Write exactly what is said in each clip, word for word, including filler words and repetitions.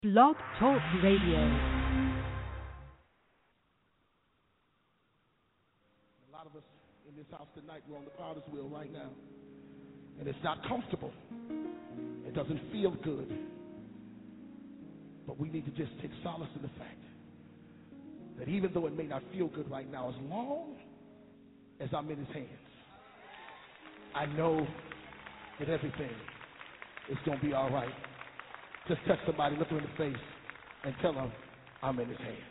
Blog Talk Radio. A lot of us in this house tonight, we're on the potter's wheel right now. And it's not comfortable. It doesn't feel good. But we need to just take solace in the fact that even though it may not feel good right now, as long as I'm in his hands, I know that everything is going to be all right. Just touch somebody, look them in the face, and tell them I'm in his hands.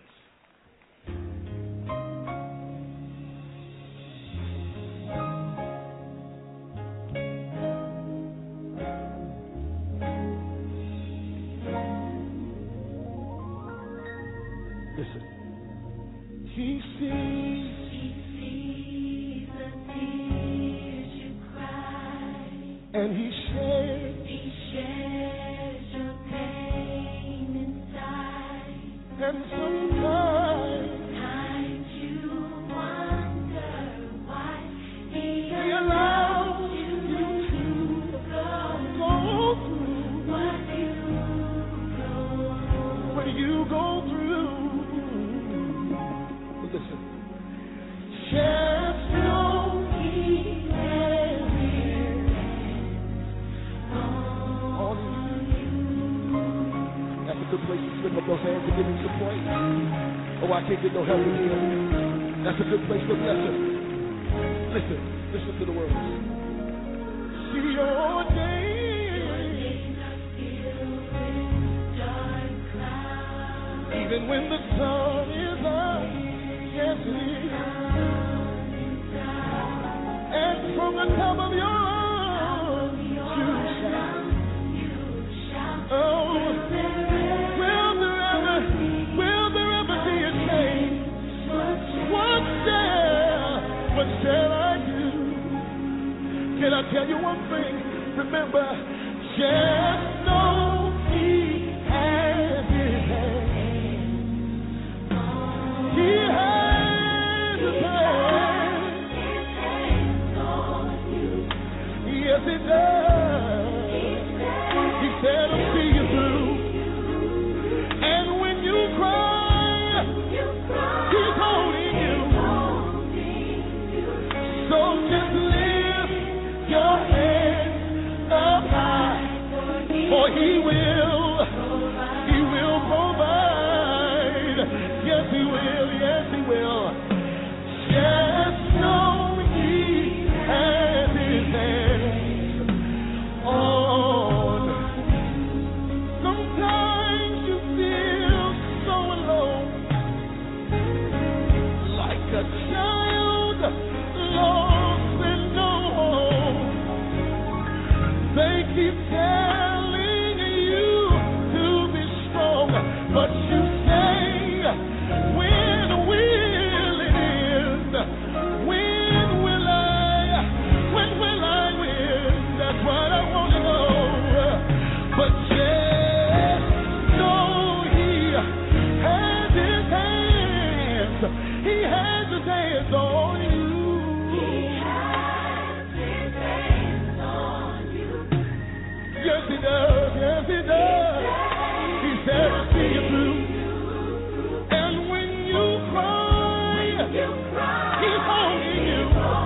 Listen. He sees, he sees the tears you cry, and he shares, he shares your pain inside. And sometimes, sometimes you wonder why he, he allows you, you to go, go through what you go through. What you go through. Listen. Just know he has his on you. That's a good place to slip up those hands and give him some praise. Oh, I can't get no help in here. That's a good place to bless him. Listen, listen to the words. See your days are filled with dark clouds. Even when the sun is up, yes it is. And from the top of your lungs, you shout. Oh, will there ever, will there ever be a change? What shall, what shall I do? Can I tell you one thing? Remember, just know he has his hand. He has his hand on you. Yes, he does. He said, I'll see you through. And when you cry, he's holding you. So just lift your hands up high, for he will, he will provide. Yes, he will, yes, he will. Just know he has his hands on. Sometimes you feel so alone, like a child lost and no home. They keep telling you to be strong, but you say, when will it end? When will I, when will I win? That's what I want to know. But just know he has his hands. He has his hands on you. He has his hands on you. Yes, he does. Yes, he does. He said, I'll see you through. And when you cry, he's holding you.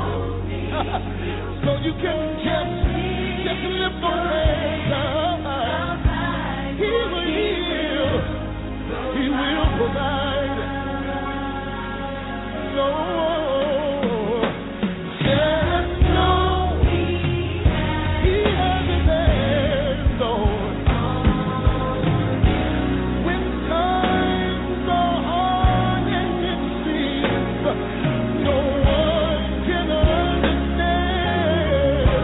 So you can just, just lift those hands up. He will heal. He will provide. So just know he has his hands on. When times are hard and it seems no one can understand,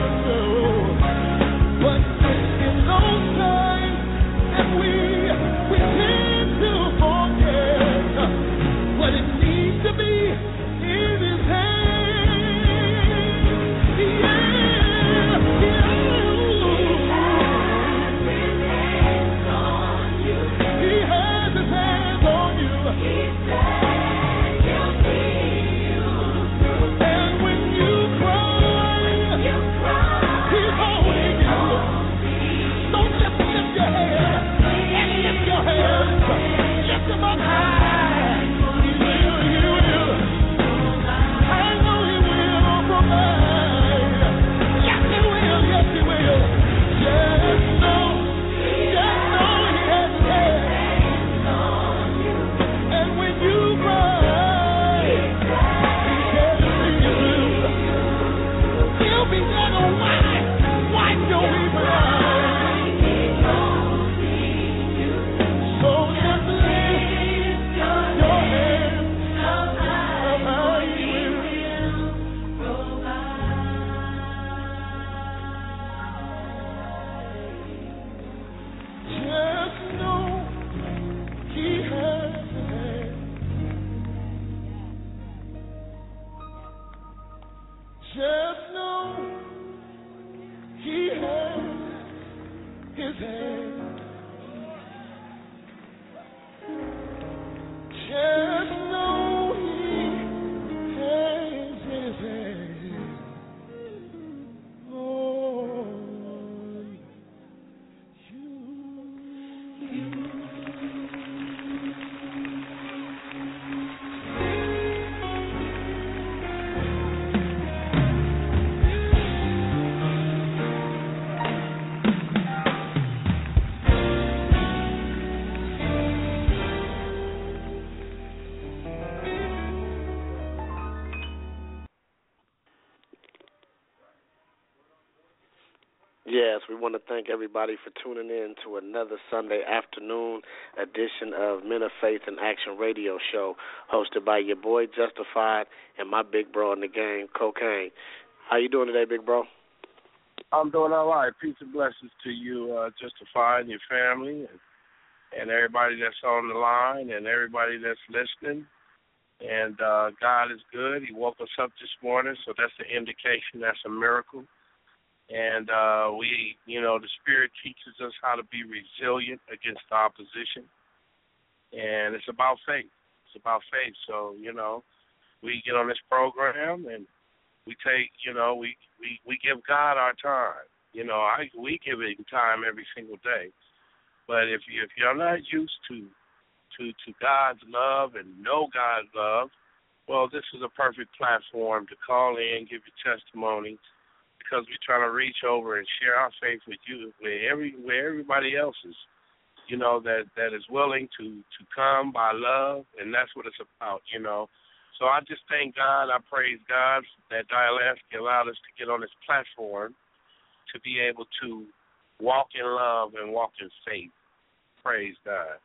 Yes, we want to thank everybody for tuning in to another Sunday afternoon edition of Men of Faith and Action Radio Show, hosted by your boy Justified and my big bro in the game, Cocaine. How you doing today, big bro? I'm doing all right. Peace and blessings to you, uh, Justified, and your family, and, and everybody that's on the line, and everybody that's listening. And uh, God is good. He woke us up this morning, so that's an indication. That's a miracle. And uh, we, you know, the Spirit teaches us how to be resilient against opposition. And it's about faith. It's about faith. So, you know, we get on this program and we take, you know, we, we, we give God our time. You know, I we give him time every single day. But if, you, if you're not used to, to, to God's love and know God's love, well, this is a perfect platform to call in, give your testimony, because we're trying to reach over and share our faith with you, where every where everybody else is, you know, that, that is willing to, to come by love, and that's what it's about, you know. So I just thank God, I praise God that Dialectic allowed us to get on this platform to be able to walk in love and walk in faith. Praise God.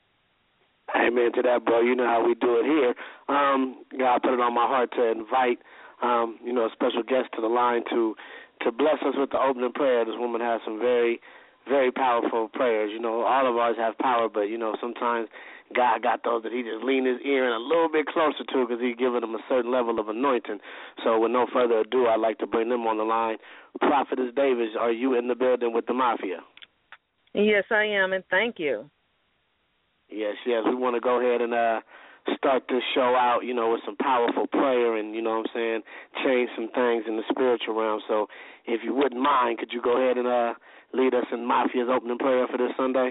Amen to that, bro. You know how we do it here. Um, God put it on my heart to invite Um, you know, a special guest to the line to to bless us with the opening prayer. This woman has some very, very powerful prayers. You know, all of ours have power, but, you know, sometimes God got those that he just leaned his ear in a little bit closer to because he's given them a certain level of anointing. So with no further ado, I'd like to bring them on the line. Prophetess Davis, are you in the building with the Mafia? Yes, I am, and thank you. Yes, yes. We want to go ahead and uh, start this show out, you know, with some powerful prayer and, you know what I'm saying, change some things in the spiritual realm. So if you wouldn't mind, could you go ahead and uh, lead us in Mafia's opening prayer for this Sunday?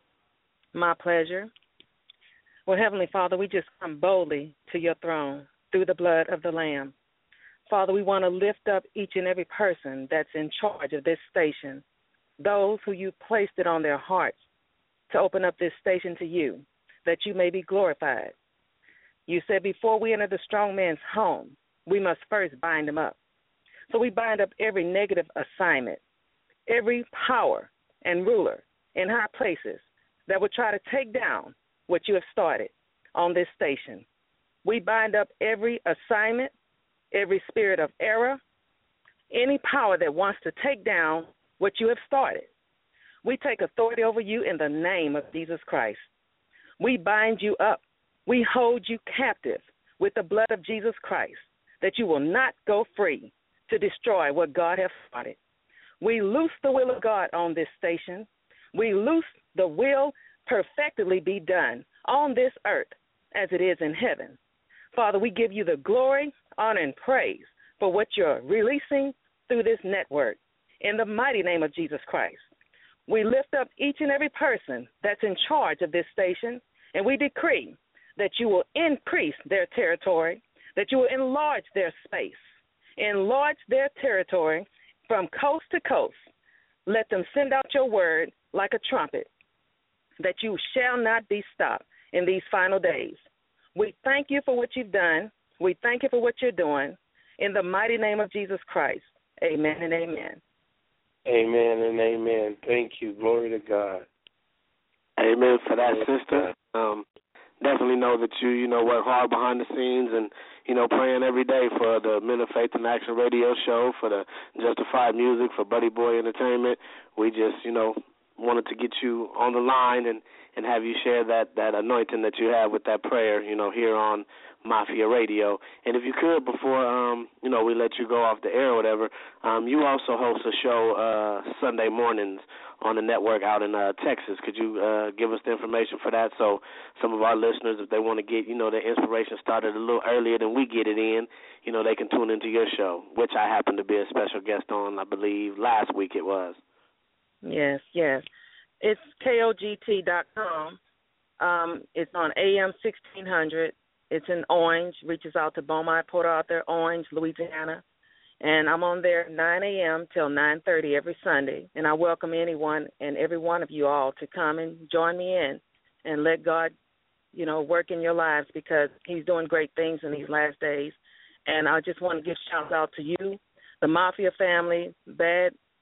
My pleasure. Well, Heavenly Father, we just come boldly to your throne through the blood of the Lamb. Father, we want to lift up each and every person that's in charge of this station, those who you placed it on their hearts to open up this station to you, that you may be glorified. You said before we enter the strong man's home, we must first bind him up. So we bind up every negative assignment, every power and ruler in high places that would try to take down what you have started on this station. We bind up every assignment, every spirit of error, any power that wants to take down what you have started. We take authority over you in the name of Jesus Christ. We bind you up. We hold you captive with the blood of Jesus Christ, that you will not go free to destroy what God has started. We loose the will of God on this station. We loose the will perfectly be done on this earth as it is in heaven. Father, we give you the glory, honor, and praise for what you're releasing through this network in the mighty name of Jesus Christ. We lift up each and every person that's in charge of this station, and we decree that you will increase their territory, that you will enlarge their space, enlarge their territory from coast to coast. Let them send out your word like a trumpet, that you shall not be stopped in these final days. We thank you for what you've done. We thank you for what you're doing. In the mighty name of Jesus Christ, amen and amen. Amen and amen. Thank you. Glory to God. Amen for that, sister. Um, definitely know that you, you know, work hard behind the scenes and, you know, praying every day for the Men of Faith and Action Radio Show, for the Justified Music, for Buddy Boy Entertainment. We just, you know, wanted to get you on the line and, and have you share that, that anointing that you have with that prayer, you know, here on Mafia Radio. And if you could, before, um, you know, we let you go off the air or whatever, um, you also host a show uh, Sunday mornings on the network out in uh, Texas. Could you uh, give us the information for that so some of our listeners, if they want to get, you know, their inspiration started a little earlier than we get it in, you know, they can tune into your show, which I happen to be a special guest on, I believe, last week it was. Yes, yes. It's K O G T dot com. Um, it's on A M sixteen hundred. It's in Orange, reaches out to Beaumont, Port Arthur, Orange, Louisiana. And I'm on there nine a.m. till nine thirty every Sunday. And I welcome anyone and every one of you all to come and join me in and let God, you know, work in your lives, because he's doing great things in these last days. And I just want to give shout out to you, the Mafia family, Bad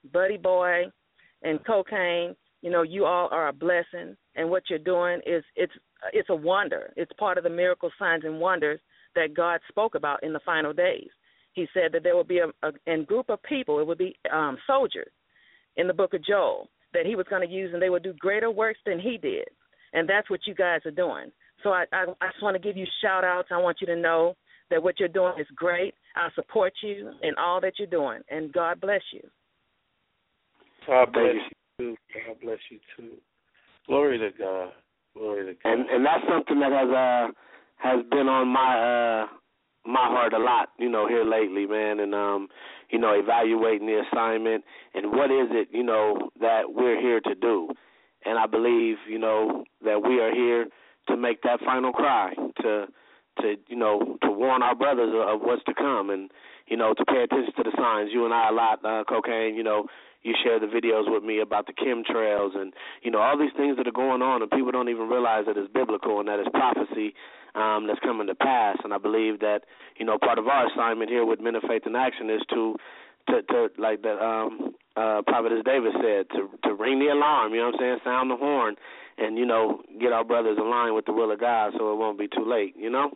Buddy Boy and Cocaine, you know, you all are a blessing, and what you're doing is it's it's a wonder. It's part of the miracle signs and wonders that God spoke about in the final days. He said that there would be a, a, a group of people, it would be um, soldiers in the book of Joel, that he was going to use, and they would do greater works than he did. And that's what you guys are doing. So I, I, I just want to give you shout-outs. I want you to know that what you're doing is great. I support you in all that you're doing, and God bless you. God bless you, too. God bless you, too. Glory to God. Glory to God. And, and that's something that has uh, has been on my uh, my heart a lot, you know, here lately, man, and, um, you know, evaluating the assignment and what is it, you know, that we're here to do. And I believe, you know, that we are here to make that final cry, to, to you know, to warn our brothers of what's to come and, you know, to pay attention to the signs. You and I a lot, uh, Cocaine, you know, you share the videos with me about the chemtrails and, you know, all these things that are going on, and people don't even realize that it's biblical and that it's prophecy um, that's coming to pass. And I believe that, you know, part of our assignment here with Men of Faith in Action is to, to, to like the um, uh, Prophetess David said, to, to ring the alarm, you know what I'm saying, sound the horn, and, you know, get our brothers in line with the will of God so it won't be too late, you know?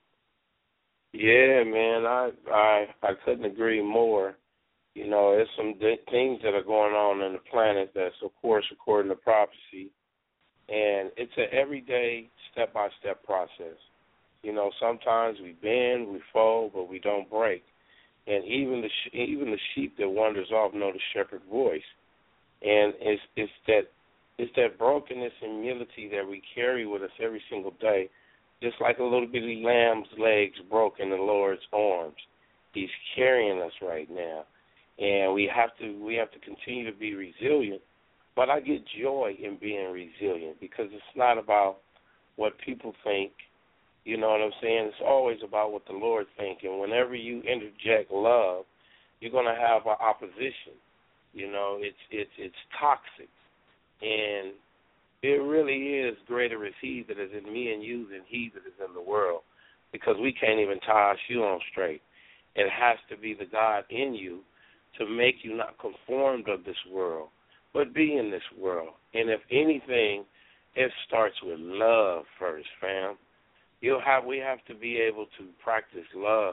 Yeah, man, I I, I couldn't agree more. You know, there's some d- things that are going on in the planet that's, of course, according to prophecy, and it's an everyday, step-by-step process. You know, sometimes we bend, we fold, but we don't break. And even the sh- even the sheep that wanders off know the shepherd's voice. And it's it's that it's that brokenness and humility that we carry with us every single day, just like a little bitty lamb's legs broke in the Lord's arms. He's carrying us right now. And we have to we have to continue to be resilient. But I get joy in being resilient because it's not about what people think. You know what I'm saying? It's always about what the Lord thinks. And whenever you interject love, you're going to have an opposition. You know, it's it's it's toxic. And it really is greater is he that is in me and you than he that is in the world, because we can't even tie our shoe on straight. It has to be the God in you to make you not conformed of this world, but be in this world. And if anything, it starts with love first, fam. You'll have we have to be able to practice love.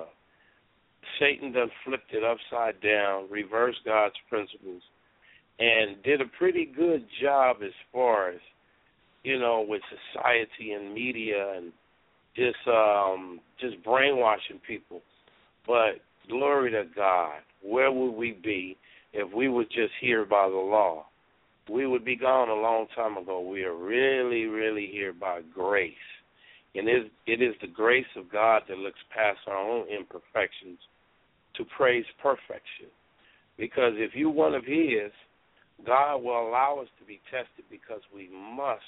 Satan done flipped it upside down, reversed God's principles, and did a pretty good job as far as, you know, with society and media and just um, just brainwashing people. But glory to God, where would we be if we would just hear by the law? We would be gone a long time ago. We are really, really here by grace. And it is, it is the grace of God that looks past our own imperfections to praise perfection. Because if you're one of his, God will allow us to be tested because we must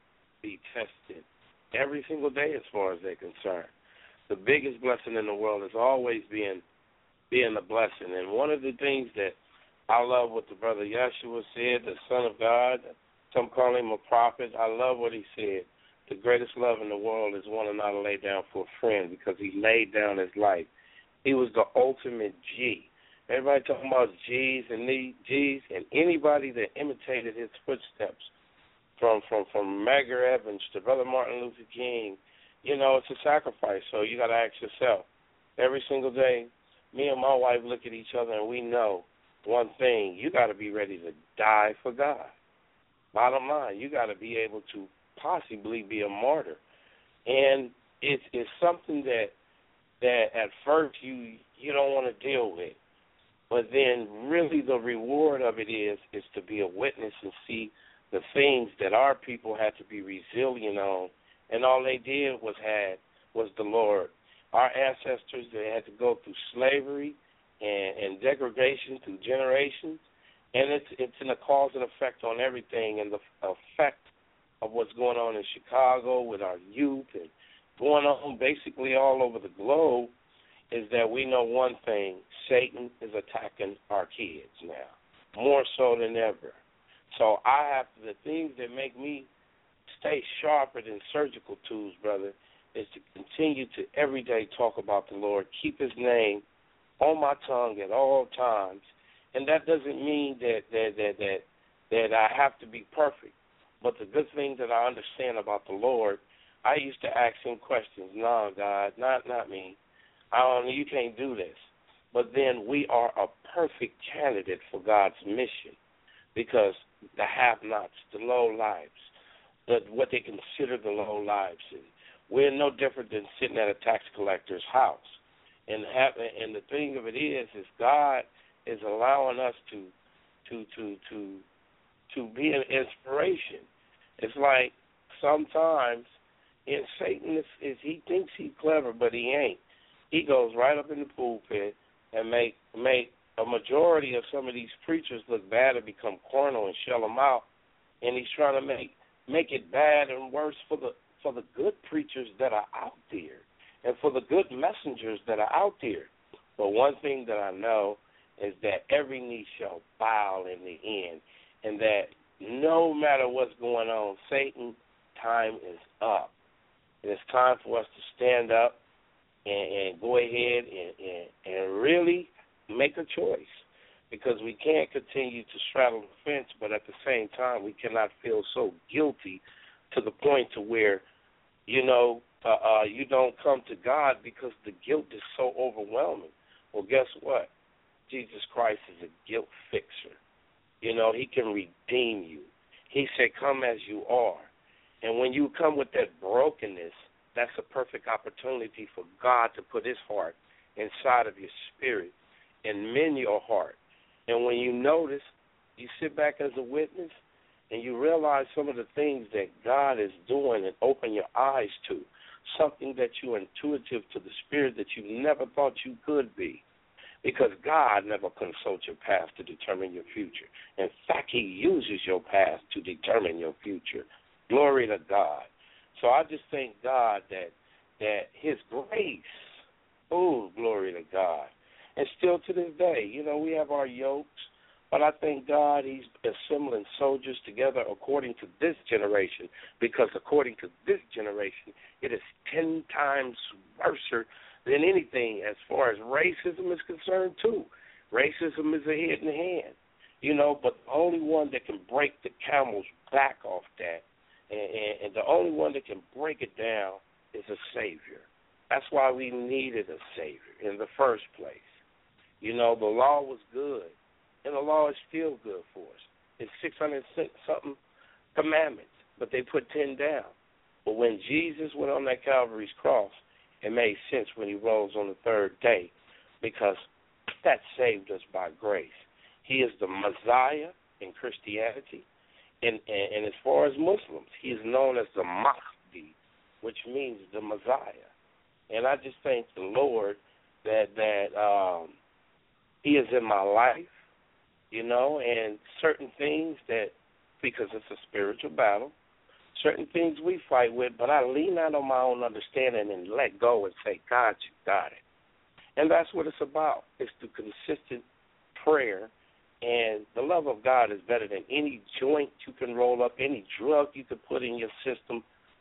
be tested every single day as far as they're concerned. The biggest blessing in the world is always being being a blessing. And one of the things that I love what the brother Yeshua said, the Son of God, some call him a prophet. I love what he said. The greatest love in the world is one to not lay down for a friend, because he laid down his life. He was the ultimate G. Everybody talking about G's and G's, and anybody that imitated his footsteps, from from from Medgar Evers to Brother Martin Luther King, you know, it's a sacrifice. So you got to ask yourself, every single day, me and my wife look at each other and we know one thing: you got to be ready to die for God. Bottom line, you got to be able to possibly be a martyr, and it's it's something that that at first you you don't want to deal with, but then really the reward of it is is to be a witness and see the things that our people had to be resilient on, and all they did was had was the Lord. Our ancestors, they had to go through slavery and, and degradation through generations, and it's it's in a cause and effect on everything, and the effect of what's going on in Chicago with our youth and going on basically all over the globe is that we know one thing: Satan is attacking our kids now, more so than ever. So I have to, the things that make me stay sharper than surgical tools, brother, is to continue to every day talk about the Lord, keep his name on my tongue at all times, And that doesn't mean that that, that that that I have to be perfect. But the good thing that I understand about the Lord, I used to ask him questions. No, God, not not me. I don't. You can't do this. But then we are a perfect candidate for God's mission, because the have-nots, the low lives, the, what they consider the low lives, and we're no different than sitting at a tax collector's house. And have, and the thing of it is, is God is allowing us to to to to to be an inspiration. It's like sometimes, and Satan is, is he thinks he's clever, but he ain't. He goes right up in the pulpit and make make a majority of some of these preachers look bad and become carnal and shell them out. And he's trying to make make it bad and worse for the for the good preachers that are out there and for the good messengers that are out there. But one thing that I know is that every knee shall bow in the end, and that no matter what's going on, Satan, time is up. And it's time for us to stand up and, and go ahead and, and, and really make a choice, because we can't continue to straddle the fence, but at the same time we cannot feel so guilty to the point to where, you know, uh, uh, you don't come to God because the guilt is so overwhelming. Well, guess what? Jesus Christ is a guilt fixer. You know, he can redeem you. He said, come as you are. And when you come with that brokenness, that's a perfect opportunity for God to put his heart inside of your spirit and mend your heart. And when you notice, you sit back as a witness and you realize some of the things that God is doing and open your eyes to, something that you're intuitive to the spirit that you never thought you could be. Because God never consults your past to determine your future. In fact, he uses your past to determine your future. Glory to God. So I just thank God that that his grace, oh, glory to God. And still to this day, you know, we have our yokes, but I thank God he's assembling soldiers together according to this generation, because according to this generation, it is ten times worse than anything as far as racism is concerned, too. Racism is a hidden hand, you know, but the only one that can break the camel's back off that, and, and, and the only one that can break it down is a Savior. That's why we needed a Savior in the first place. You know, the law was good, and the law is still good for us. It's six hundred something commandments, but they put ten down. But when Jesus went on that Calvary's cross, it made sense when he rose on the third day, because that saved us by grace. He is the Messiah in Christianity, and, and, and as far as Muslims, he is known as the Mahdi, which means the Messiah. And I just thank the Lord that that um, he is in my life, you know, and certain things that, because it's a spiritual battle, certain things we fight with, but I lean out on my own understanding and let go and say, God, you got it. And that's what it's about. It's the consistent prayer, and the love of God is better than any joint you can roll up, any drug you can put in your system,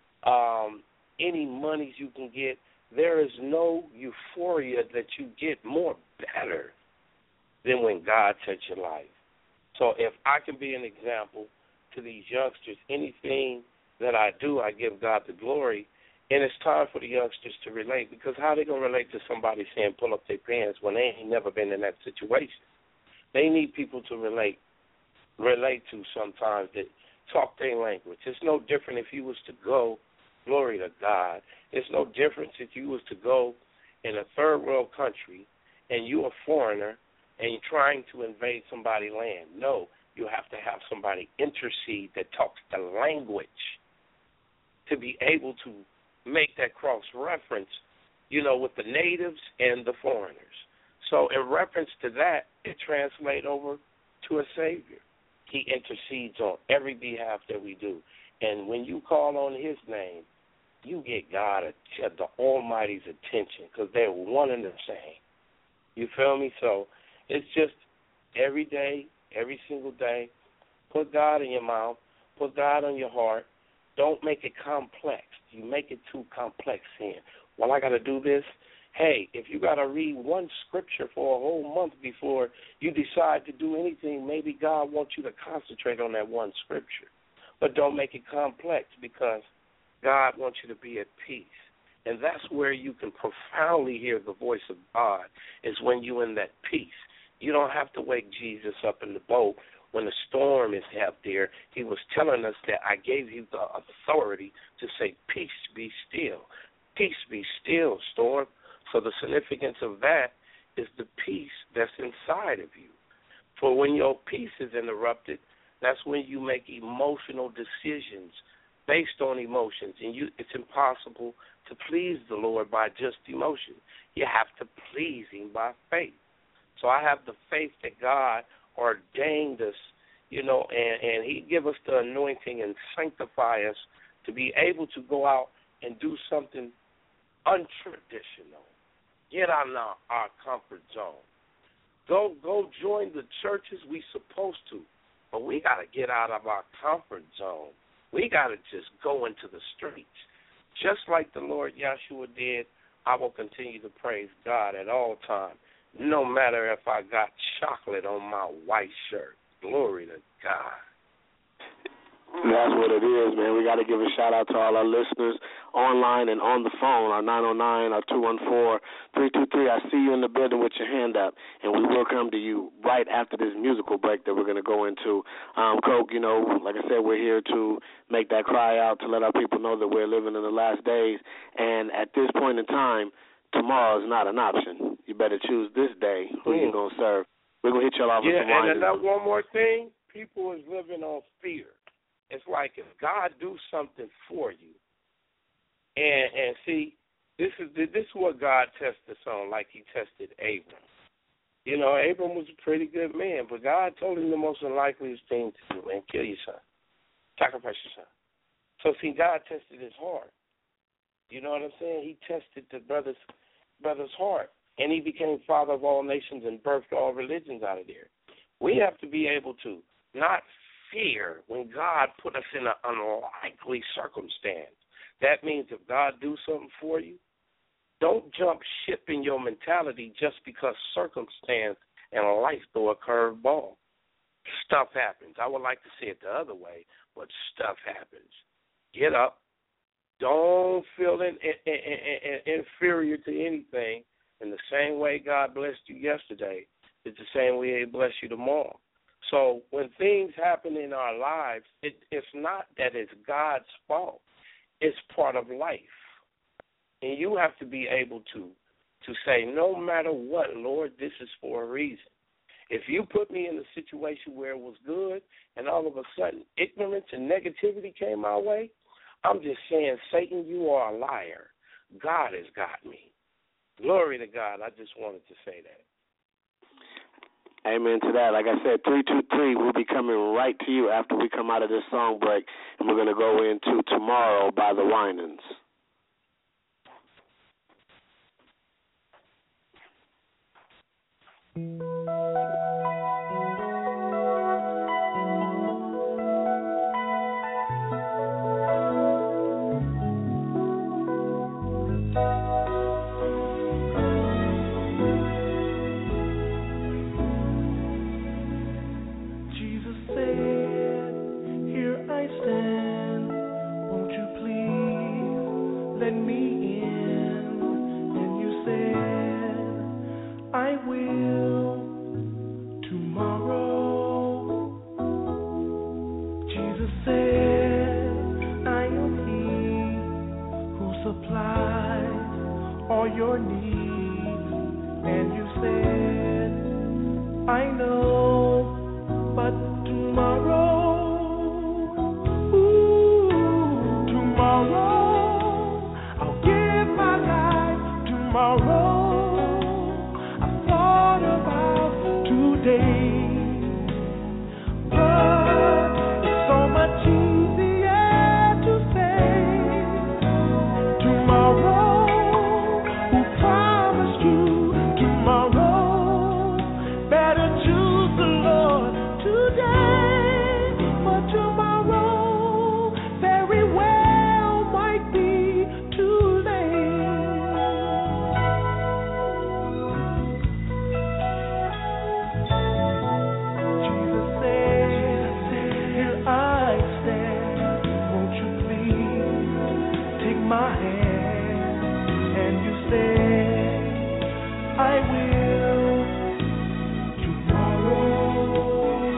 um, any monies you can get. There is no euphoria that you get more better than when God touched your life. So if I can be an example to these youngsters, anything that I do, I give God the glory. And it's time for the youngsters to relate, because how are they going to relate to somebody saying pull up their pants when they ain't never been in that situation? They need people to relate relate to sometimes that talk their language. It's no different if you was to go, glory to God, it's no difference if you was to go in a third world country and you're a foreigner and you're trying to invade somebody's land. No, you have to have somebody intercede that talks the language to be able to make that cross-reference, you know, with the natives and the foreigners. So in reference to that, it translates over to a Savior. He intercedes on every behalf that we do. And when you call on his name, you get God, the Almighty's attention, because they're one and the same. You feel me? So it's just every day, every single day, put God in your mouth, put God on your heart. Don't make it complex. You make it too complex here. Well, I got to do this, Hey, if you got to read one scripture for a whole month before you decide to do anything, maybe God wants you to concentrate on that one scripture. But don't make it complex, because God wants you to be at peace. And that's where you can profoundly hear the voice of God, is when you're in that peace. You don't have to wake Jesus up in the boat when the storm is out there. He was telling us that I gave you the authority to say, peace, be still. Peace, be still, storm. So the significance of that is the peace that's inside of you. For when your peace is interrupted, that's when you make emotional decisions based on emotions. And you, it's impossible to please the Lord by just emotion. You have to please him by faith. So I have the faith that God ordained us, you know, and, and he give us the anointing and sanctify us to be able to go out and do something untraditional. Get out of our, our comfort zone. Go go join the churches we supposed to, but we got to get out of our comfort zone. We got to just go into the streets. Just like the Lord Yeshua did, I will continue to praise God at all times, no matter if I got chocolate on my white shirt. Glory to God. That's what it is, man. We got to give a shout-out to all our listeners online and on the phone, our nine oh nine, our two one four, three two three. I see you in the building with your hand up, and we will come to you right after this musical break that we're going to go into. Um, Coke, you know, like I said, we're here to make that cry out, to let our people know that we're living in the last days, and at this point in time, tomorrow is not an option. You better choose this day who mm. you're going to serve. We're going to hit you off with yeah, some wine. And another one more thing, people is living on fear. It's like if God do something for you, and and see, this is this is what God tests us on, like he tested Abram. You know, Abram was a pretty good man, but God told him the most unlikeliest thing to do, man, kill your son, sacrifice your son. So see, God tested his heart. You know what I'm saying? He tested the brother's brother's heart, and he became father of all nations and birthed all religions out of there. We have to be able to not fear when God put us in an unlikely circumstance. That means if God do something for you, don't jump ship in your mentality just because circumstance and life throw a curved ball. Stuff happens. I would like to say it the other way, but stuff happens. Get up. Don't feel in, in, in, in, inferior to anything. In the same way God blessed you yesterday, it's the same way he bless you tomorrow. So when things happen in our lives, it, it's not that it's God's fault. It's part of life. And you have to be able to to say, no matter what, Lord, this is for a reason. If you put me in a situation where it was good and all of a sudden ignorance and negativity came my way, I'm just saying, Satan, you are a liar. God has got me. Glory to God. I just wanted to say that. Amen to that. Like I said, three two three will be coming right to you after we come out of this song break, and we're going to go into Tomorrow by the Winans. Tomorrow, who promised you tomorrow, better choose. hand and you said, I will tomorrow.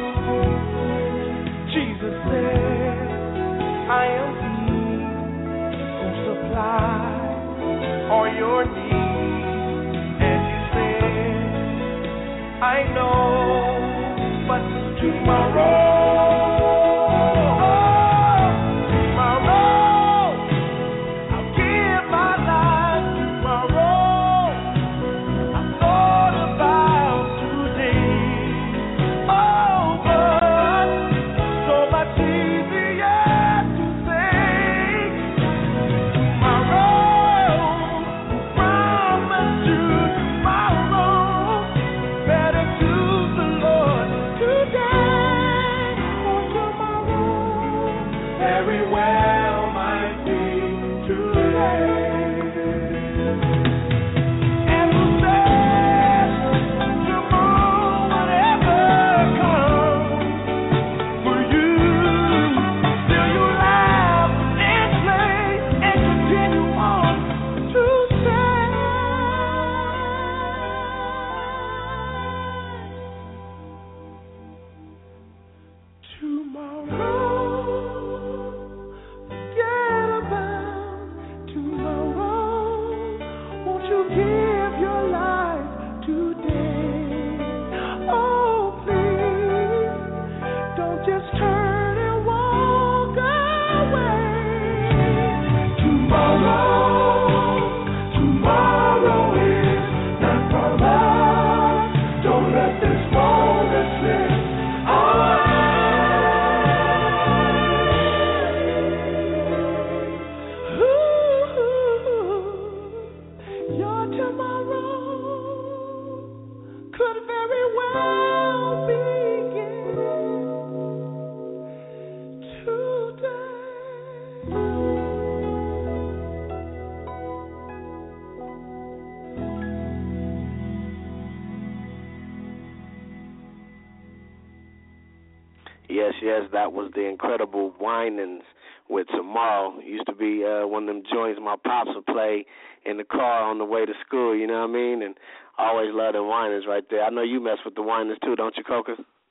Jesus said, I am He who supplies all your needs. And you said, I know, but tomorrow. Yes, yes, that was the Incredible Winans with Tomorrow. Used to be uh, one of them joints my pops would play in the car on the way to school, you know what I mean? And I always loved the Winans right there. I know you mess with the Winans too, don't you, Coca?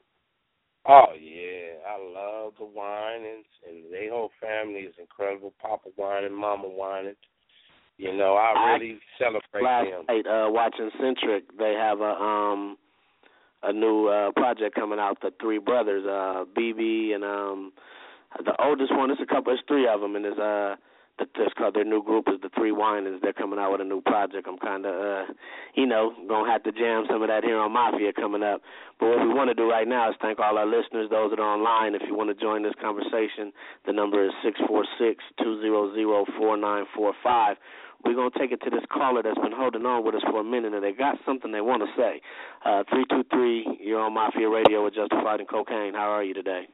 Oh, yeah, I love the Winans, and their whole family is incredible. Papa Winan, Mama Winan. You know, I really I, celebrate last them. Last night, uh, watching Centric, they have a... um. a new uh, project coming out, the three brothers, uh, B B, and um, the oldest one, it's a couple, it's three of them, and it's, uh, the, it's called, their new group is the Three Winans. They're coming out with a new project. I'm kind of, uh, you know, going to have to jam some of that here on Mafia coming up. But what we want to do right now is thank all our listeners, those that are online. If you want to join this conversation, the number is six four six, two zero zero, four nine four five. We're going to take it to this caller that's been holding on with us for a minute, and they got something they want to say. Uh, three two three, you're on Mafia Radio with Justified and Cocaine. How are you today?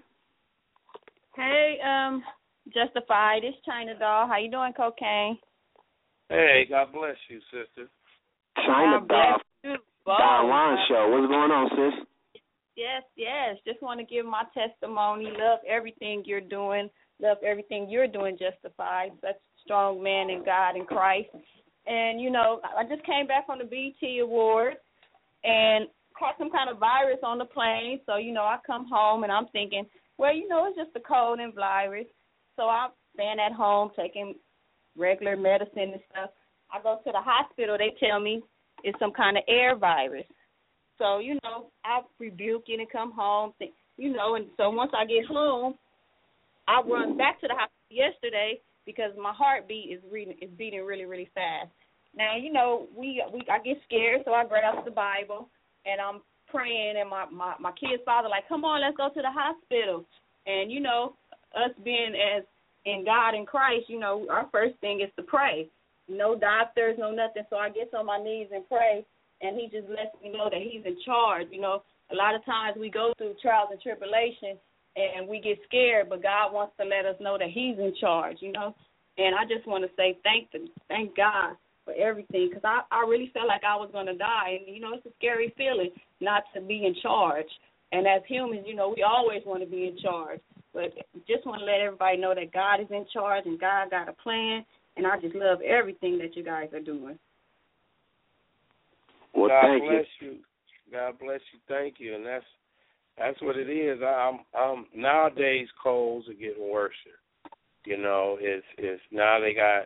Hey, um, Justified, it's China Doll. How you doing, Cocaine? Hey, God bless you, sister. China Doll, Don Juan Show. What's going on, sis? Yes, yes. Just want to give my testimony. Love everything you're doing. Love everything you're doing, Justified. Such strong man in God and Christ. And, you know, I just came back from the B E T Award and caught some kind of virus on the plane. So, you know, I come home and I'm thinking, well, you know, it's just a cold and virus. So I'm staying at home taking regular medicine and stuff. I go to the hospital. They tell me it's some kind of air virus. So, you know, I rebuke it and come home. Think, you know, and so once I get home, I run back to the hospital yesterday because my heartbeat is reading is beating really, really fast. Now, you know, we we I get scared, so I grab the Bible and I'm praying, and my, my, my kid's father like, come on, let's go to the hospital. And, you know, us being as in God and Christ, you know, our first thing is to pray. No doctors, no nothing. So I get on my knees and pray, and he just lets me know that he's in charge. You know, a lot of times we go through trials and tribulations, and we get scared, but God wants to let us know that he's in charge, you know. And I just want to say thank the, thank God for everything, because I, I really felt like I was going to die. And, you know, it's a scary feeling not to be in charge. And as humans, you know, we always want to be in charge. But just want to let everybody know that God is in charge and God got a plan, And I just love everything that you guys are doing. Well, God thank bless you. you. God bless you. Thank you. And that's that's what it is. I'm, I'm nowadays colds are getting worse. You know, it's it's now they got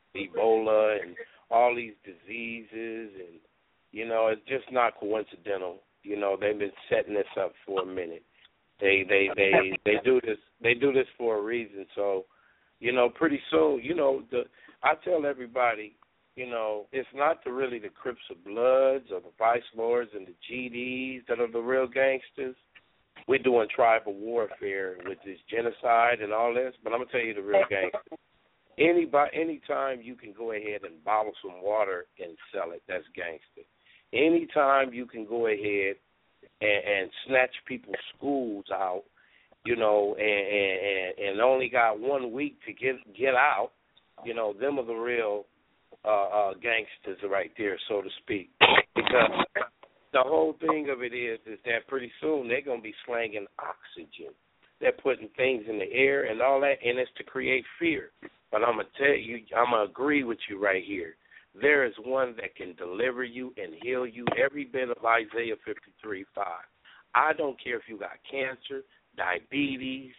Ebola and all these diseases, and you know, it's just not coincidental. You know, they've been setting this up for a minute. They they they they do this they do this for a reason. So, you know, pretty soon, you know, the I tell everybody, you know, it's not the, really the Crips or Bloods or the Vice Lords and the G Ds that are the real gangsters. We're doing tribal warfare with this genocide and all this, but I'm gonna tell you the real gangsters. Anybody, anytime you can go ahead and bottle some water and sell it, that's gangster. Anytime you can go ahead and, and snatch people's schools out, you know, and, and and only got one week to get get out, you know, them are the real uh, uh, gangsters right there, so to speak. Because the whole thing of it is, is that pretty soon they're going to be slanging oxygen. They're putting things in the air and all that, and it's to create fear. But I'm going to tell you, I'm going to agree with you right here. There is one that can deliver you and heal you every bit of Isaiah fifty-three five. I don't care if you got cancer, diabetes,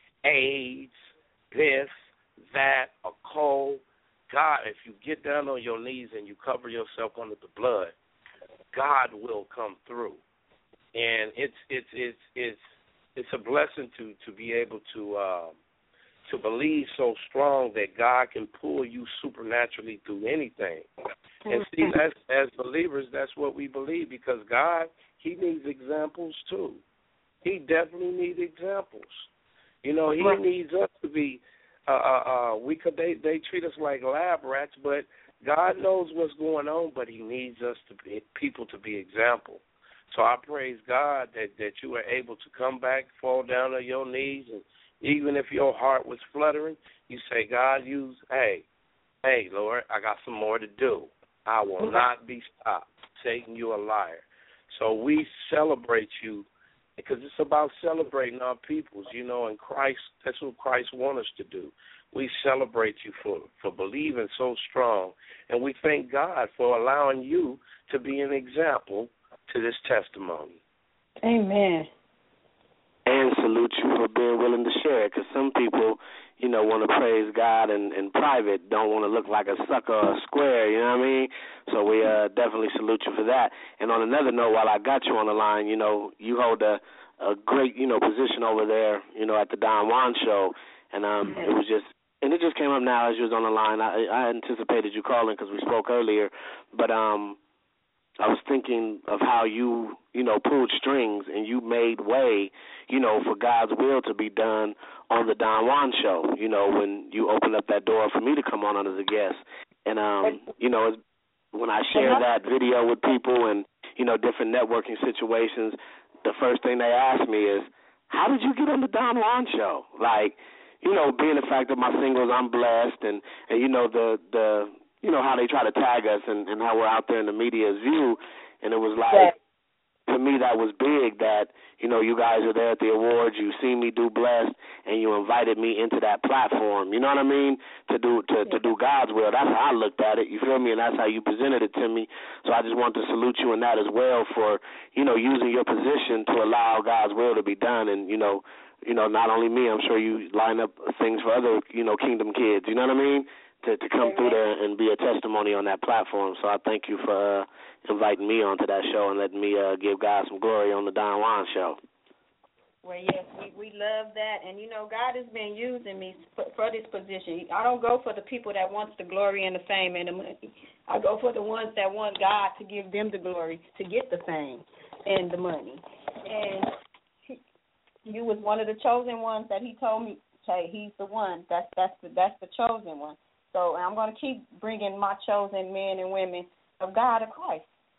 AIDS, this, that, a cold. God, if you get down on your knees and you cover yourself under the blood, God will come through. And it's it's it's it's it's a blessing to, to be able to um, to believe so strong that God can pull you supernaturally through anything. And see, as, as believers, that's what we believe, because God, he needs examples too. He definitely needs examples. You know, he right. needs us to be, uh, uh, uh, we could, they, they treat us like lab rats, but God knows what's going on, but he needs us to be, people to be example. So I praise God that, that you were able to come back, fall down on your knees, and even if your heart was fluttering, you say, God, use, hey, hey, Lord, I got some more to do. I will not be stopped. Satan, you're a liar. So we celebrate you because it's about celebrating our peoples, you know, and Christ, that's what Christ wants us to do. We celebrate you for, for believing so strong, and we thank God for allowing you to be an example to this testimony. Amen. And salute you for being willing to share it, because some people, you know, want to praise God in, in private, don't want to look like a sucker or a square, you know what I mean? So we uh, definitely salute you for that. And on another note, while I got you on the line, you know, you hold a, a great, you know, position over there, you know, at the Don Juan Show, and um, mm-hmm. it was just, and it just came up now as you was on the line. I, I anticipated you calling because we spoke earlier, but um, I was thinking of how you, you know, pulled strings and you made way, you know, for God's will to be done on the Don Juan Show, you know, when you opened up that door for me to come on as a guest. And, um, you know, when I share that video with people and, you know, different networking situations, the first thing they ask me is, how did you get on the Don Juan Show? Like, you know, being the fact that my singles, I'm blessed, and, and you know, the, the you know, how they try to tag us and, and how we're out there in the media's view. And it was like, yeah. to me, that was big that, you know, you guys are there at the awards, you see me do Blessed, and you invited me into that platform, you know what I mean, to do to, to do God's will. That's how I looked at it, you feel me, and that's how you presented it to me. So I just want to salute you in that as well for, you know, using your position to allow God's will to be done. And, you know, you know, not only me, I'm sure you line up things for other, you know, Kingdom kids, you know what I mean, to, to come through there and be a testimony on that platform. So I thank you for uh, inviting me onto that show and letting me uh, give God some glory on the Don Juan Show. Well, yes, we, we love that. And, you know, God has been using me for, for this position. I don't go for the people that wants the glory and the fame and the money. I go for the ones that want God to give them the glory to get the fame and the money. And he, you was one of the chosen ones that he told me, hey, he's the one. That's, that's, the, that's the chosen one. So I'm going to keep bringing my chosen men and women of God of Christ.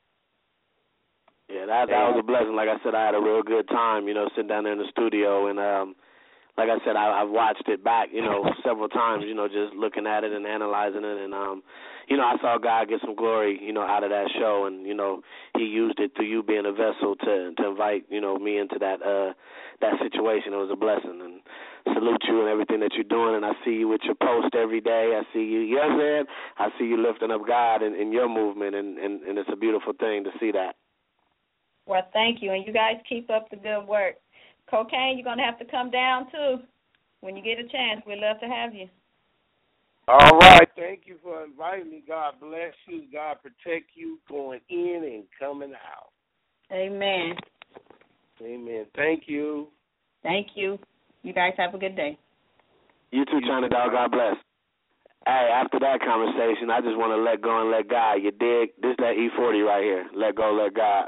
Yeah, that that was a blessing. Like I said, I had a real good time, you know, sitting down there in the studio. And um, like I said, I, I've watched it back, you know, several times, you know, just looking at it and analyzing it. And, um, you know, I saw God get some glory, you know, out of that show. And, you know, he used it through you being a vessel to to invite, you know, me into that uh, that situation. It was a blessing. And salute you and everything that you're doing, and I see you with your post every day. I see you, you know what I'm saying? I see you lifting up God in, in your movement, and, and, and it's a beautiful thing to see that. Well, thank you, and you guys keep up the good work. Cocaine, you're going to have to come down, too, when you get a chance. We'd love to have you. All right. Thank you for inviting me. God bless you. God protect you going in and coming out. Amen. Amen. Thank you. Thank you. You guys have a good day. You too, China Dog. God bless. Hey, after that conversation, I just want to let go and let God. You dig? This is that E forty right here. Let go, let God.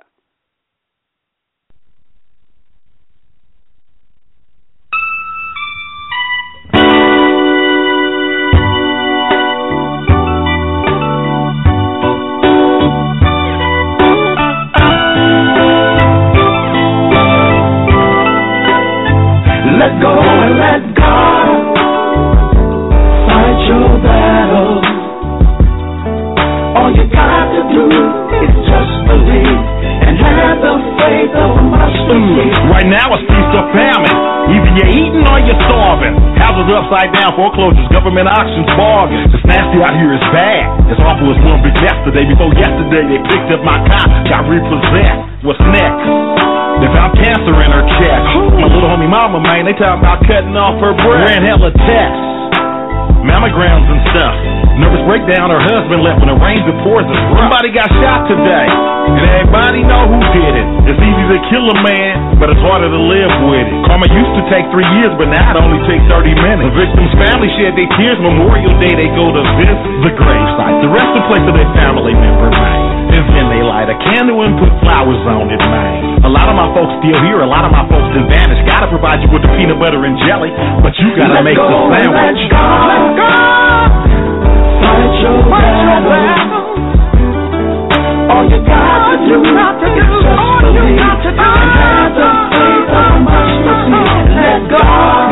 Let go and let God fight your battle. All you got to do is just believe and have the faith of a mustard seed. Right now it's feast or famine. Either you're eating or you're starving. Houses upside down, foreclosures, government auctions, bargains. It's nasty out here, it's bad. It's awful as one big yesterday. Before yesterday they picked up my car, got repossessed. What's next? They found cancer in her chest. My little homie mama, man, they talking about cutting off her breast. Ran hella tests, mammograms and stuff. Nervous breakdown, her husband left when it rains and pours. Somebody got shot today, and everybody know who did it. It's easy to kill a man, but it's harder to live with it. Karma used to take three years, but now it only takes thirty minutes. The victim's family shed their tears. Memorial Day, they go to visit the gravesite. The rest in place of their family member, man. And then they light a candle and put flowers on it, man. A lot of my folks still here, a lot of my folks done vanished. Gotta provide you with the peanut butter and jelly, but you gotta let make the sandwich. Let God, let God fight your battle. All you got to do is just believe and have the faith of a mustard seed. Let God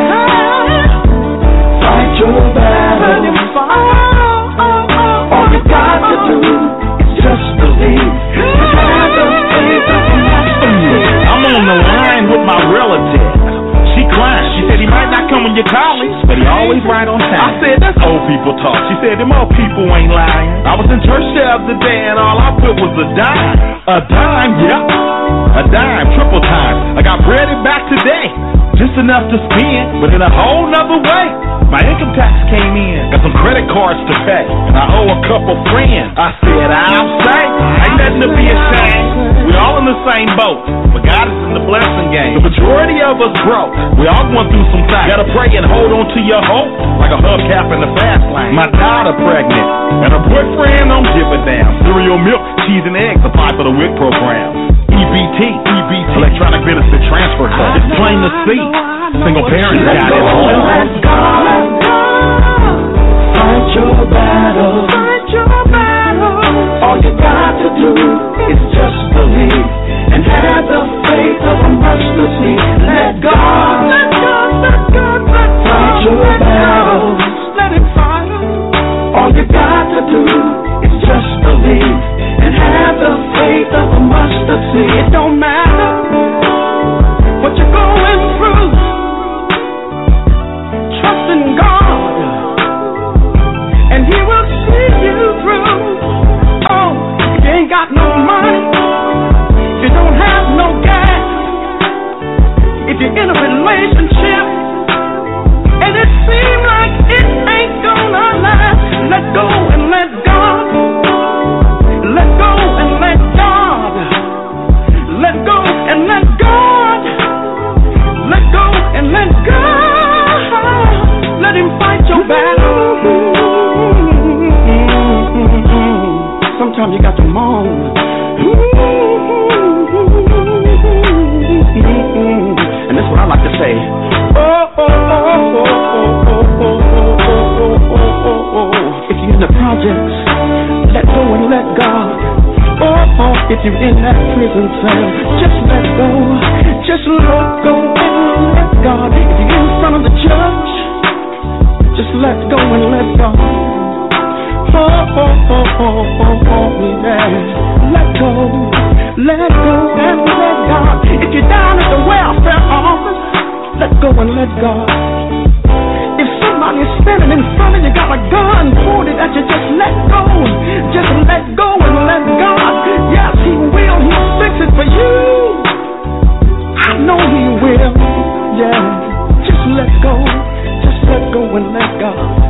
fight your battle. All you got to do is just believe and have the faith of a mustard seed. I'm on the line with my relative. She crying. She said he might not come when you call him, but he always right on time. I said, that's old people talk. She said, them old people ain't lying. I was in church the other day and all I put was a dime. A dime, yeah. A dime, triple time. I got breaded back today. Just enough to spend, but in a whole nother way. My income tax came in, got some credit cards to pay, and I owe a couple friends. I said, I'll say, ain't nothing to be ashamed. We all in the same boat, but God is in the blessing game. The majority of us broke. We all going through some time. Gotta pray and hold on to your hope, like a hubcap in the fast lane. My daughter pregnant, and her boyfriend don't give a damn. Cereal, milk, cheese, and eggs apply for the W I C program. E B T, E B T, electronic benefit transfer card. It's plain to see. Single parents got it home. Let God fight your battle. Fight your battle. All you got to do is just believe and have the faith of a mustard seed. Let God, let God, let God, let God fight your battles. Let Him fight them. All you got to do is just believe and have the faith of a mustard seed. It don't matter what you're going through. Trust in God, and He will see you through. Oh, if you ain't got no money, if you don't have no gas, if you're in a relationship and it seems like it ain't gonna last, let go and let God. Let go and let God. Let go and let God. Let go and let God. Let Him fight your battle. Sometimes you got to moan. And that's what I like to say. Oh, oh, oh, oh, oh, oh, oh, oh, oh. If you're in the projects, let go and let God. Oh, oh, if you're in that prison cell, just let go. Just let go and let God. If you're in front of the judge, just let go and let God. Oh, oh, oh, oh, oh, oh, yeah. Let go, let go and let God. If you're down at the welfare office, let go and let God. If somebody's standing in front of you, got a gun pointed at you, just let go. Just let go and let God. Yes, He will. He'll fix it for you. I know He will. Yeah. Just let go. Just let go and let God.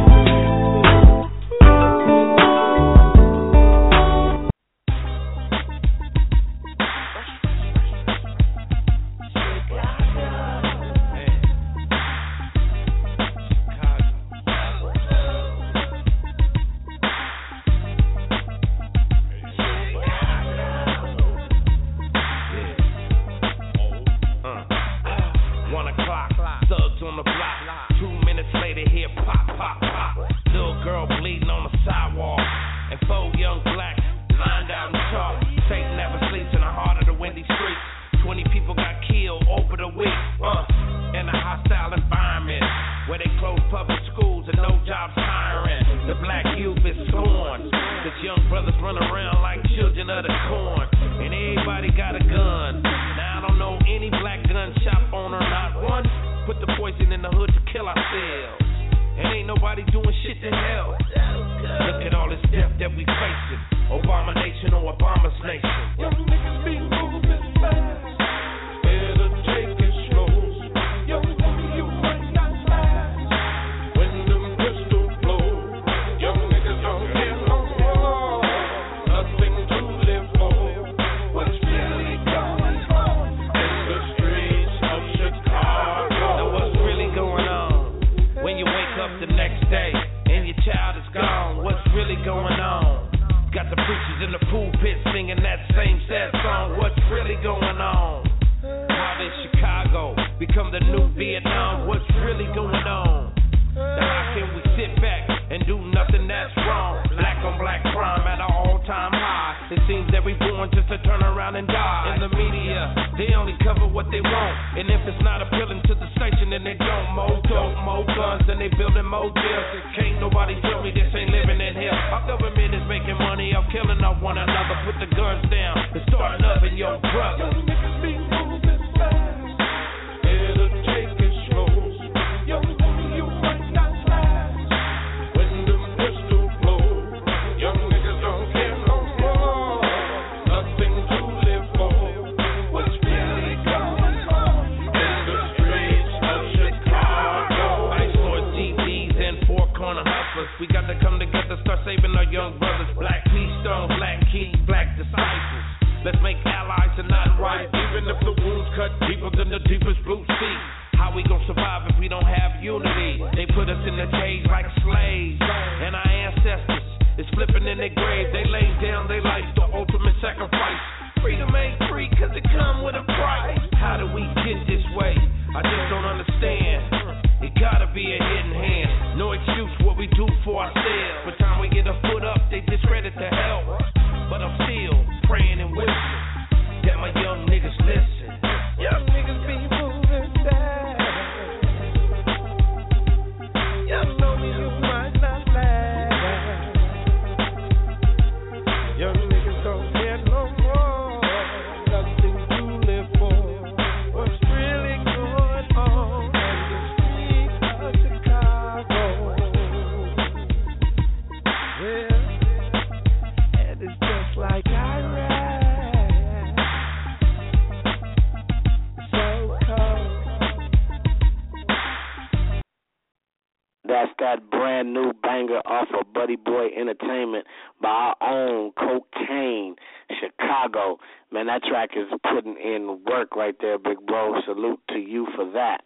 That's that brand new banger off of Buddy Boy Entertainment by our own Cocaine, Chicago. Man, that track is putting in work right there, big bro. Salute to you for that.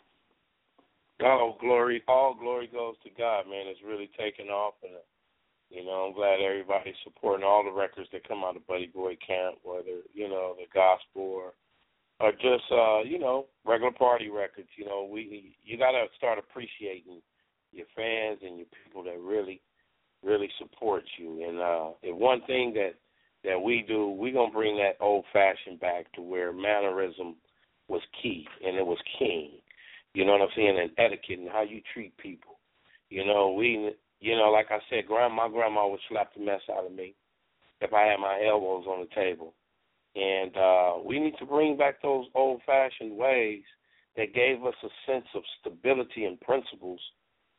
Oh, glory, all glory goes to God, man. It's really taken off, and you know, I'm glad everybody's supporting all the records that come out of Buddy Boy Camp, whether, you know, the gospel or, or just, uh, you know, regular party records. You know, we you got to start appreciating your fans and your people that really, really support you. And uh, if one thing that, that we do, we're going to bring that old-fashioned back to where mannerism was key and it was king. You know what I'm saying? And etiquette and how you treat people. You know, we, you know, like I said, grandma, my grandma would slap the mess out of me if I had my elbows on the table. And uh, we need to bring back those old-fashioned ways that gave us a sense of stability and principles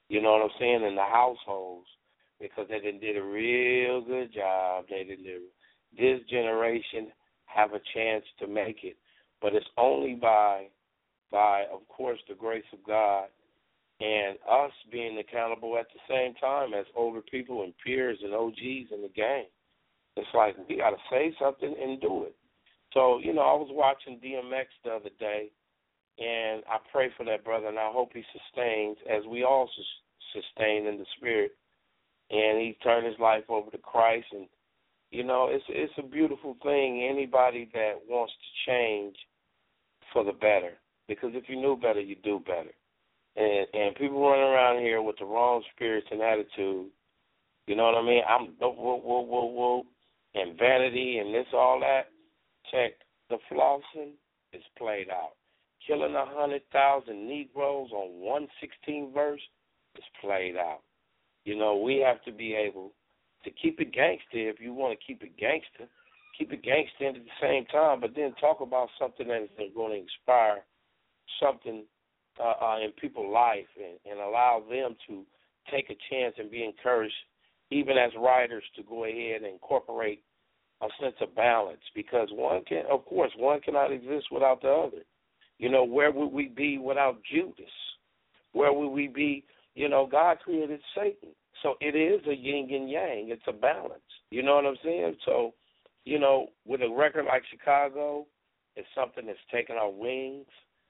you know what I'm saying, in the households, because they done did a real good job. They did this generation have a chance to make it, but it's only by, by of course, the grace of God and us being accountable at the same time as older people and peers and O Gs in the game. It's like we got to say something and do it. So, you know, I was watching D M X the other day, and I pray for that brother, and I hope he sustains, as we all sus- sustain in the spirit, and he turned his life over to Christ. And, you know, it's it's a beautiful thing, anybody that wants to change for the better, because if you knew better, you do better. And, and people running around here with the wrong spirits and attitude, you know what I mean? I'm whoa, whoa, whoa, whoa, and vanity and this, all that. Check, the flossing is played out. Killing a hundred thousand Negroes on one sixteen verse is played out. You know, we have to be able to keep it gangster. If you want to keep it gangster, keep it gangster at the same time, but then talk about something that is going to inspire something uh, uh, in people's life and, and allow them to take a chance and be encouraged, even as writers, to go ahead and incorporate a sense of balance, because one can, of course, one cannot exist without the other. You know, where would we be without Judas? Where would we be? You know, God created Satan. So it is a yin and yang. It's a balance. You know what I'm saying? So, you know, with a record like Chicago, it's something that's taking our wings.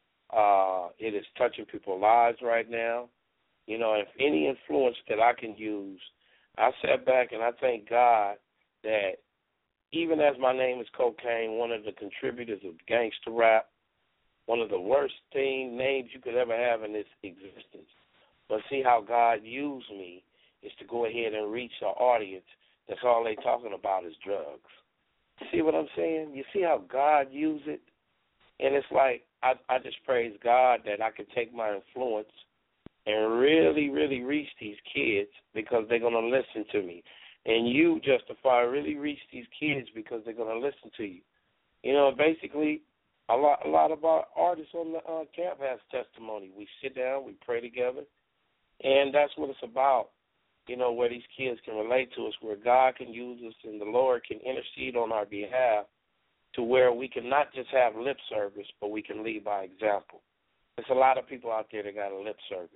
Uh, it is touching people's lives right now. You know, if any influence that I can use, I sat back and I thank God that even as my name is Cocaine, one of the contributors of gangster rap, one of the worst thing names you could ever have in this existence. But see how God used me is to go ahead and reach an audience that's all they talking about is drugs. See what I'm saying? You see how God used it? And it's like I, I just praise God that I can take my influence and really, really reach these kids because they're going to listen to me. And you, Justify, really reach these kids because they're going to listen to you. You know, basically, a lot, a lot of our artists on the uh, camp has testimony. We sit down, we pray together, and that's what it's about. You know, where these kids can relate to us, where God can use us and the Lord can intercede on our behalf to where we can not just have lip service, but we can lead by example. There's a lot of people out there that got a lip service.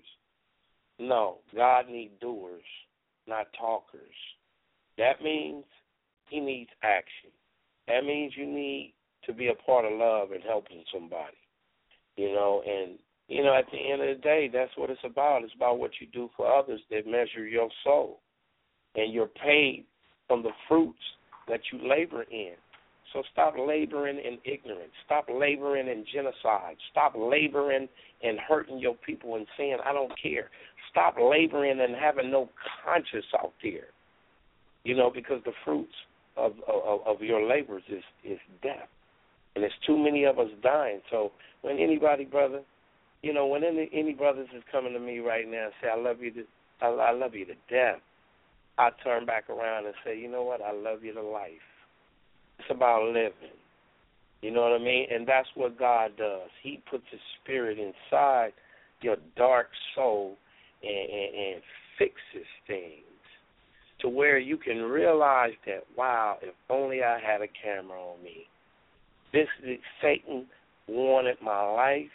No, God needs doers, not talkers. That means he needs action. That means you need to be a part of love and helping somebody, you know. And, you know, at the end of the day, that's what it's about. It's about what you do for others that measure your soul. And you're paid from the fruits that you labor in. So stop laboring in ignorance. Stop laboring in genocide. Stop laboring and hurting your people and saying, I don't care. Stop laboring and having no conscience out there. You know, because the fruits of, of, of your labors is, is death. And there's too many of us dying. So when anybody, brother, you know, when any, any brothers is coming to me right now and say, I love you to, I, I love you to death, I turn back around and say, you know what, I love you to life. It's about living. You know what I mean? And that's what God does. He puts his spirit inside your dark soul and, and, and fixes things to where you can realize that, wow, if only I had a camera on me. This Satan wanted my life,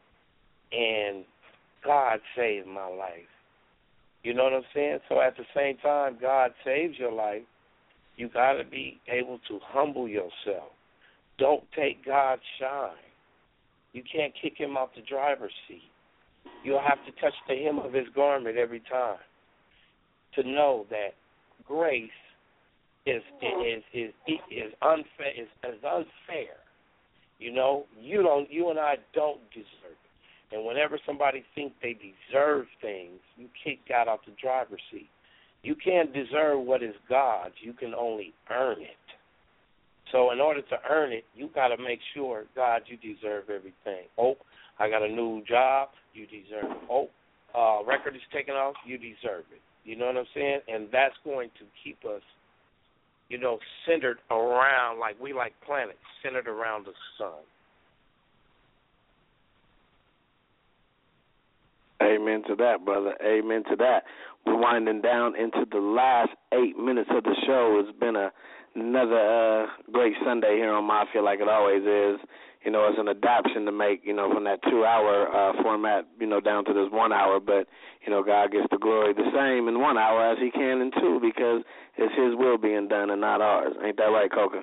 and God saved my life. You know what I'm saying? So at the same time, God saves your life. You got to be able to humble yourself. Don't take God's shine. You can't kick him off the driver's seat. You'll have to touch the hem of his garment every time to know that grace is is is is, is unfair. Is, is unfair. You know, you don't. You and I don't deserve it. And whenever somebody thinks they deserve things, you kick God off the driver's seat. You can't deserve what is God's. You can only earn it. So in order to earn it, you got to make sure, God, you deserve everything. Oh, I got a new job. You deserve it. Oh, uh, record is taken off. You deserve it. You know what I'm saying? And that's going to keep us, you know, centered around, like we like planets, centered around the sun. Amen to that, brother. Amen to that. We're winding down into the last eight minutes of the show. It's been a, another uh, great Sunday here on Mafia, like it always is. You know, it's an adaptation to make, you know, from that two-hour uh, format, you know, down to this one hour. But, you know, God gets the glory the same in one hour as he can in two, because it's his will being done and not ours. Ain't that right, Coca?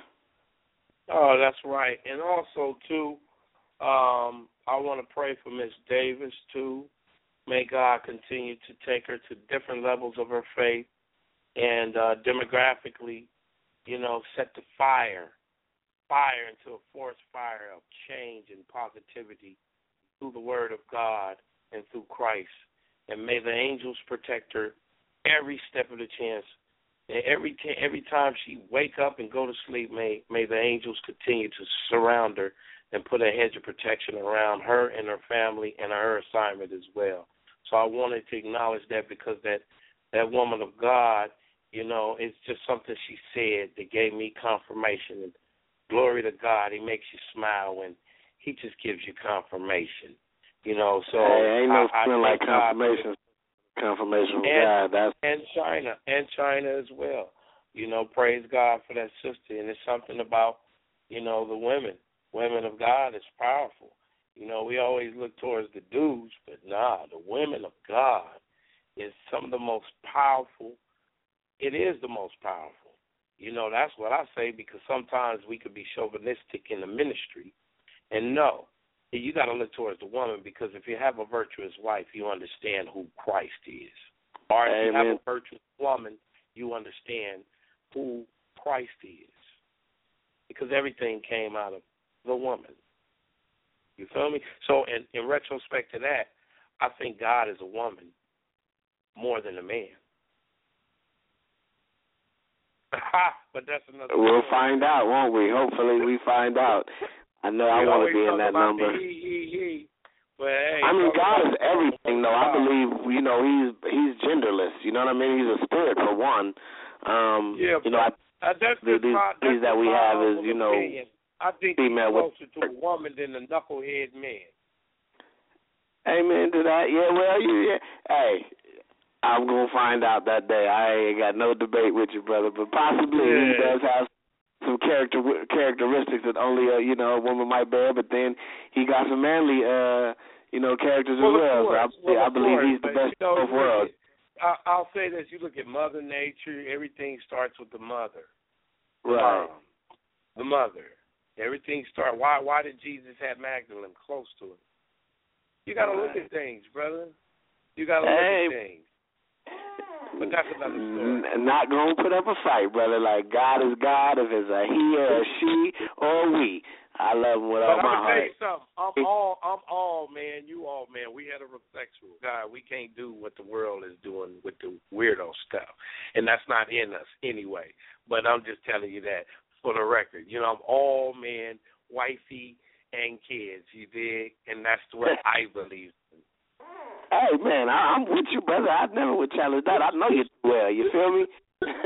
Oh, that's right. And also, too, um, I want to pray for Miss Davis, too. May God continue to take her to different levels of her faith and uh, demographically, you know, set the fire, fire into a forest fire of change and positivity through the Word of God and through Christ. And may the angels protect her every step of the chance. And every t- every time she wake up and go to sleep, may may the angels continue to surround her and put a hedge of protection around her and her family and her assignment as well. So I wanted to acknowledge that, because that, that woman of God, you know, it's just something she said that gave me confirmation. And glory to God, he makes you smile when he just gives you confirmation. You know, so hey, ain't no I, feeling I like confirmation. Confirmation from and, God. That's and China, and China as well. You know, praise God for that sister. And it's something about, you know, the women. Women of God is powerful. You know, we always look towards the dudes, but nah, the women of God is some of the most powerful. It is the most powerful. You know, that's what I say, because sometimes we could be chauvinistic in the ministry. And no, you got to look towards the woman, because if you have a virtuous wife, you understand who Christ is. Or if Amen. you have a virtuous woman, you understand who Christ is. Because everything came out of the woman. You feel me? So in, in retrospect to that, I think God is a woman more than a man. But that's another We'll story. find out, won't we? Hopefully we find out. I know I want to be in that number. He, he, he. But, hey, I mean, God is everything, though. I believe, you know, he's he's genderless. You know what I mean? He's a spirit, for one. Um, yeah, you know, I, uh, that's the, these things that we have is, you know, opinion. I think he's female closer with, to a woman than a knucklehead man. Amen to that. Yeah, well, you, yeah. Hey, I'm going to find out that day. I ain't got no debate with you, brother, but possibly yeah. he does have some character characteristics that only a, you know, a woman might bear, but then he got some manly, uh, you know, characters well, as well. Course, So I, well, I believe course, he's the best you know, of both worlds. I, I'll say this: you look at Mother Nature. Everything starts with the mother. Right. Um, the mother. Everything starts. Why? Why did Jesus have Magdalene close to him? You got to right. look at things, brother. You got to look hey. at things. But that's another story. Not going to put up a fight, brother. Like, God is God, if it's a he or a she or a we. I love him with all but my I'm heart. But I'm going to tell you something. I'm all, I'm all, man. You all, man. We heterosexual. God, we can't do what the world is doing with the weirdo stuff. And that's not in us anyway. But I'm just telling you that for the record. You know, I'm all, man, wifey and kids, you dig? And that's what I believe in. Hey, man, I, I'm with you, brother. I never would challenge that. I know you too well. You feel me?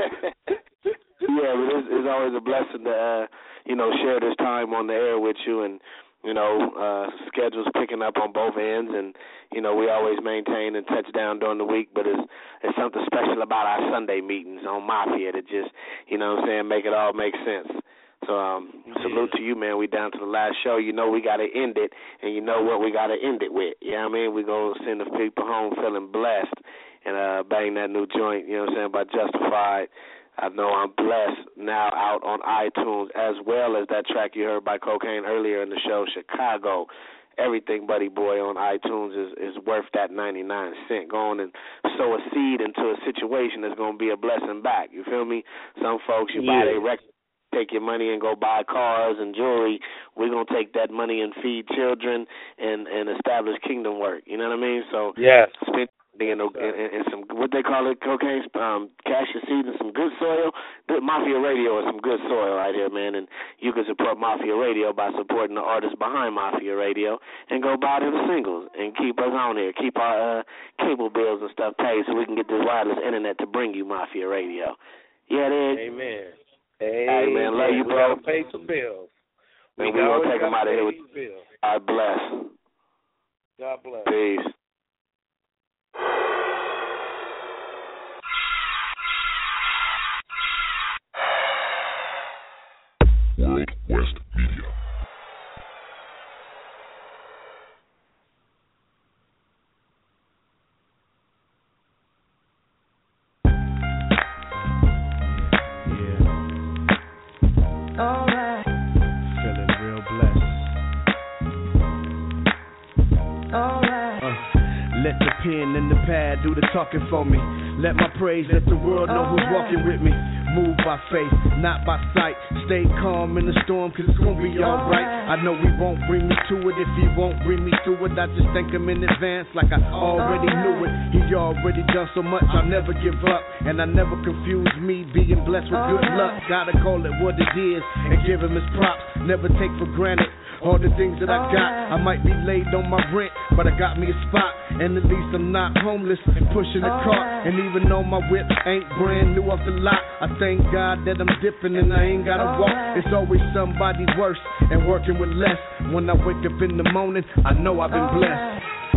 Yeah, but it's, it's always a blessing to, uh, you know, share this time on the air with you. And, you know, uh, schedules picking up on both ends. And, you know, we always maintain and touch down during the week. But it's, it's something special about our Sunday meetings on Mafia that just, you know what I'm saying, make it all make sense. So um, salute to you, man. We down to the last show. You know we got to end it, and you know what we got to end it with. You know what I mean? We're going to send the people home feeling blessed and uh, bang that new joint, you know what I'm saying, by Justified. I know I'm blessed now out on iTunes, as well as that track you heard by Cocaine earlier in the show, Chicago. Everything, Buddy Boy, on iTunes is, is worth that ninety-nine cents. Go on and sow a seed into a situation that's going to be a blessing back. You feel me? Some folks, you yeah. buy their record. Take your money and go buy cars and jewelry. We're going to take that money and feed children and, and establish kingdom work. You know what I mean? So yes. spend in, in, in some, what they call it, cocaine, um, cash your seed in some good soil. Good Mafia Radio is some good soil right here, man. And you can support Mafia Radio by supporting the artists behind Mafia Radio and go buy them singles and keep us on here. Keep our uh, cable bills and stuff paid so we can get this wireless internet to bring you Mafia Radio. Yeah, it is. Amen. Hey, hey, man, love you, we bro. We got to pay some bills. We, we we going to take them out of here with bills. God bless. God bless. Peace. World West Media. Alright, feeling real blessed. Alright, uh, let the pen and the pad do the talking for me. Let my praise let the world know who's walking with me. Move by faith, not by sight. Stay calm in the storm, cause it's gonna be alright. I know he won't bring me to it if he won't bring me through it. I just thank him in advance like I already knew it. He already done so much, I'll never give up. And I never confuse me being blessed with good luck. Gotta call it what it is and give him his props. Never take for granted all the things that I got. I might be laid on my rent, but I got me a spot. And at least I'm not homeless and pushing the cart. And even though my whip ain't brand new off the lot, I thank God that I'm dipping and I ain't gotta walk. It's always somebody worse and working with less. When I wake up in the morning, I know I've been blessed.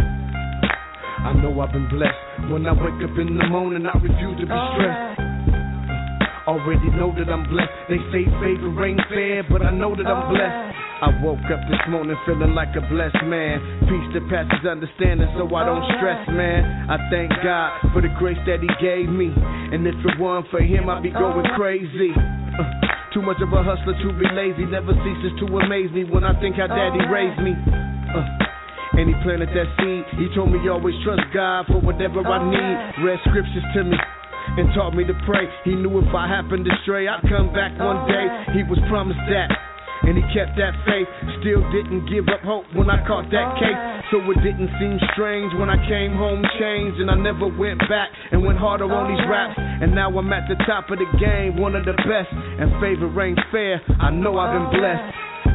I know I've been blessed. When I wake up in the morning, I refuse to be stressed. Already know that I'm blessed. They say favor ain't fair, but I know that I'm blessed. I woke up this morning feeling like a blessed man. Peace that passes understanding, so I don't stress, man. I thank God for the grace that he gave me. And if it weren't for him, I'd be going crazy. Uh, too much of a hustler to be lazy. Never ceases to amaze me when I think how daddy raised me. Uh, And he planted that seed. He told me always trust God for whatever I need. Read scriptures to me and taught me to pray. He knew if I happened to stray, I'd come back one day. He was promised that, and he kept that faith. Still didn't give up hope when I caught that case. So it didn't seem strange when I came home changed. And I never went back and went harder on these raps. And now I'm at the top of the game, one of the best. And favor ain't fair, I know I've been blessed.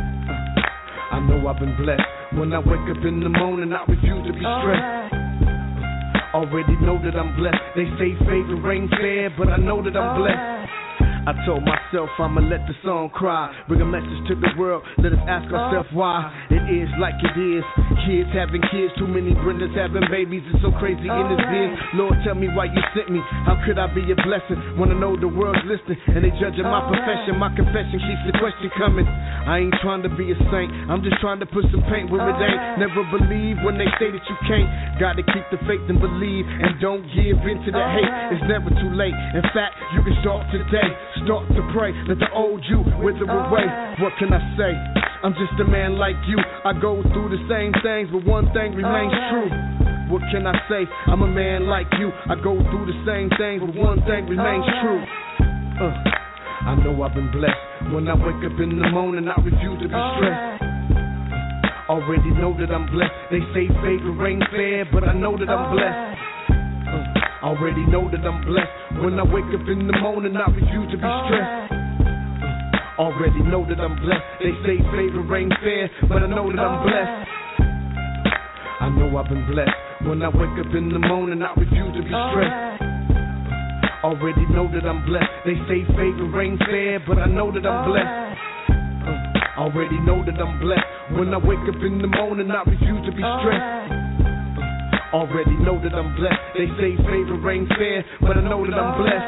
I know I've been blessed. When I wake up in the morning, I refuse to be stressed. Already know that I'm blessed. They say favor ain't fair, but I know that I'm blessed. I told myself I'ma let the song cry. Bring a message to the world, let us ask ourselves why. It is like it is. Kids having kids, too many Brendas having babies. It's so crazy in this biz. Lord, tell me why you sent me. How could I be a blessing? Wanna know the world's listening, and they judging my profession. My confession keeps the question coming. I ain't trying to be a saint, I'm just trying to put some paint where it ain't. Never believe when they say that you can't. Gotta keep the faith and believe, and don't give in to the hate. It's never too late. In fact, you can start today. Start to pray, let the old you wither away. What can I say? I'm just a man like you. I go through the same things, but one thing remains true. What can I say? I'm a man like you. I go through the same things, but one thing remains true. Uh, I know I've been blessed. When I wake up in the morning, I refuse to be stressed. Uh, already know that I'm blessed. They say favor ain't fair, but I know that I'm blessed. Uh, already know that I'm blessed. When I wake up in the morning, I refuse to be stressed. Uh, already know that I'm blessed. They say favor ain't fair, but I know that I'm blessed. I know I've been blessed. When I wake up in the morning, I refuse to be stressed. Uh, already know that I'm blessed. They say favor ain't fair, but I know that I'm blessed. Uh, already know that I'm blessed. When I wake up in the morning, I refuse to be stressed. Already know that I'm blessed. They say favor ain't fair, but I know that I'm blessed.